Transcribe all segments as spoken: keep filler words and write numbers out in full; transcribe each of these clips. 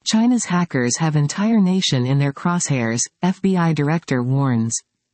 China's hackers have entire nation in their crosshairs, F B I director warns.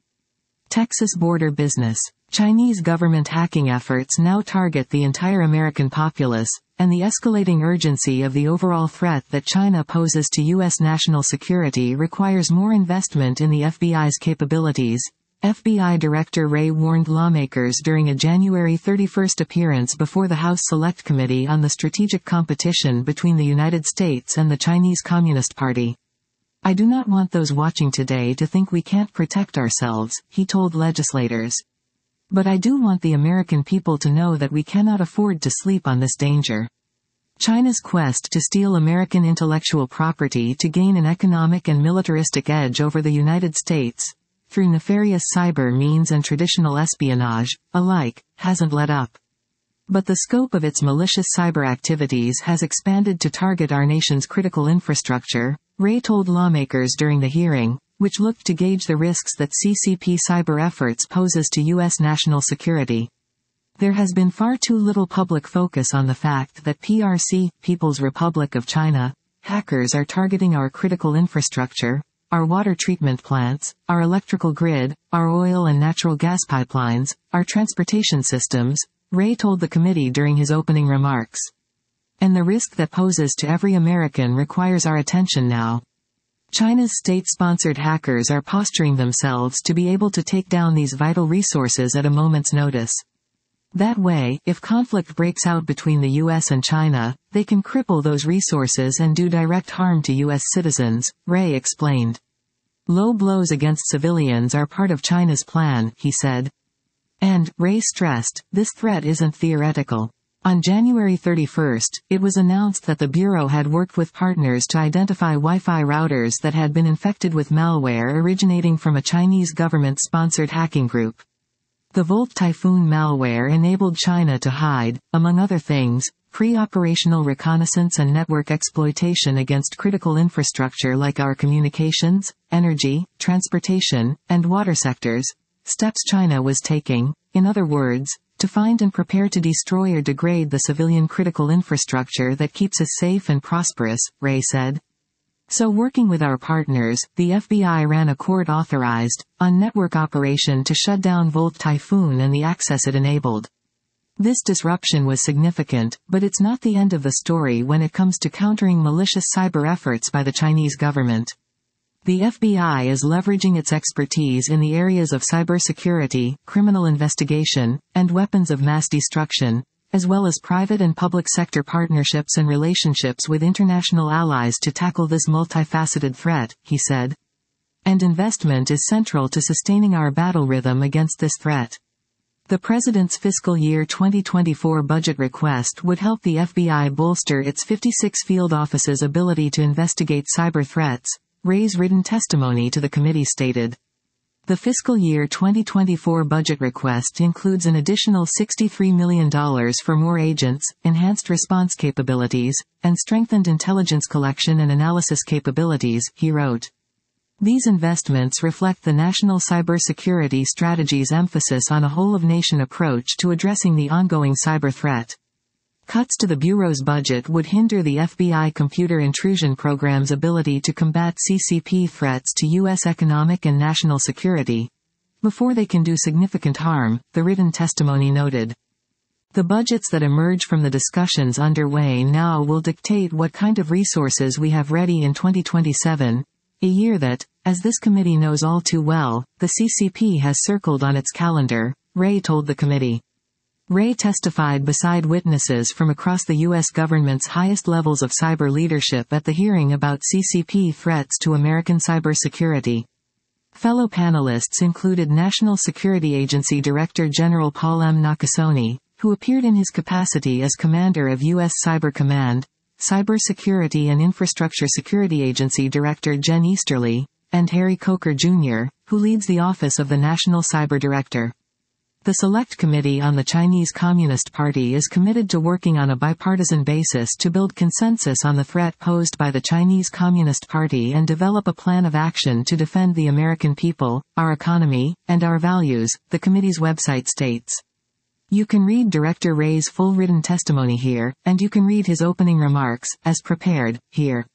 Texas border business. Chinese government hacking efforts now target the entire American populace, and the escalating urgency of the overall threat that China poses to U S national security requires more investment in the F B I's capabilities. F B I Director Wray warned lawmakers during a January thirty-first appearance before the House Select Committee on the strategic competition between the United States and the Chinese Communist Party. "I do not want those watching today to think we can't protect ourselves," he told legislators. "But I do want the American people to know that we cannot afford to sleep on this danger." China's quest to steal American intellectual property to gain an economic and militaristic edge over the United States, through nefarious cyber means and traditional espionage, alike, hasn't let up. But the scope of its malicious cyber activities has expanded to target our nation's critical infrastructure, Wray told lawmakers during the hearing, which looked to gauge the risks that C C P cyber efforts poses to U S national security. There has been far too little public focus on the fact that P R C, People's Republic of China, hackers are targeting our critical infrastructure, our water treatment plants, our electrical grid, our oil and natural gas pipelines, our transportation systems, Wray told the committee during his opening remarks. And the risk that poses to every American requires our attention now. China's state-sponsored hackers are posturing themselves to be able to take down these vital resources at a moment's notice. That way, if conflict breaks out between the U S and China, they can cripple those resources and do direct harm to U S citizens, Wray explained. Low blows against civilians are part of China's plan, he said. And, Wray stressed, this threat isn't theoretical. On January thirty-first, it was announced that the Bureau had worked with partners to identify Wi-Fi routers that had been infected with malware originating from a Chinese government-sponsored hacking group. The Volt Typhoon malware enabled China to hide, among other things, pre-operational reconnaissance and network exploitation against critical infrastructure like our communications, energy, transportation, and water sectors, steps China was taking, in other words, to find and prepare to destroy or degrade the civilian critical infrastructure that keeps us safe and prosperous, Wray said. So working with our partners, the F B I ran a court-authorized, on-network operation to shut down Volt Typhoon and the access it enabled. This disruption was significant, but it's not the end of the story when it comes to countering malicious cyber efforts by the Chinese government. The F B I is leveraging its expertise in the areas of cybersecurity, criminal investigation, and weapons of mass destruction, as well as private and public sector partnerships and relationships with international allies to tackle this multifaceted threat, he said. And investment is central to sustaining our battle rhythm against this threat. The President's fiscal year twenty twenty-four budget request would help the F B I bolster its fifty-six field offices' ability to investigate cyber threats, Wray's written testimony to the committee stated. The fiscal year twenty twenty-four budget request includes an additional sixty-three million dollars for more agents, enhanced response capabilities, and strengthened intelligence collection and analysis capabilities, he wrote. These investments reflect the National Cybersecurity Strategy's emphasis on a whole-of-nation approach to addressing the ongoing cyber threat. Cuts to the Bureau's budget would hinder the F B I computer intrusion program's ability to combat C C P threats to U S economic and national security, before they can do significant harm, the written testimony noted. The budgets that emerge from the discussions underway now will dictate what kind of resources we have ready in twenty twenty-seven, a year that, as this committee knows all too well, the C C P has circled on its calendar, Wray told the committee. Wray testified beside witnesses from across the U S government's highest levels of cyber leadership at the hearing about C C P threats to American cybersecurity. Fellow panelists included National Security Agency Director General Paul M. Nakasone, who appeared in his capacity as commander of U S Cyber Command, Cybersecurity and Infrastructure Security Agency Director Jen Easterly, and Harry Coker Junior, who leads the Office of the National Cyber Director. The Select Committee on the Chinese Communist Party is committed to working on a bipartisan basis to build consensus on the threat posed by the Chinese Communist Party and develop a plan of action to defend the American people, our economy, and our values, the committee's website states. You can read Director Wray's full written testimony here, and you can read his opening remarks, as prepared, here.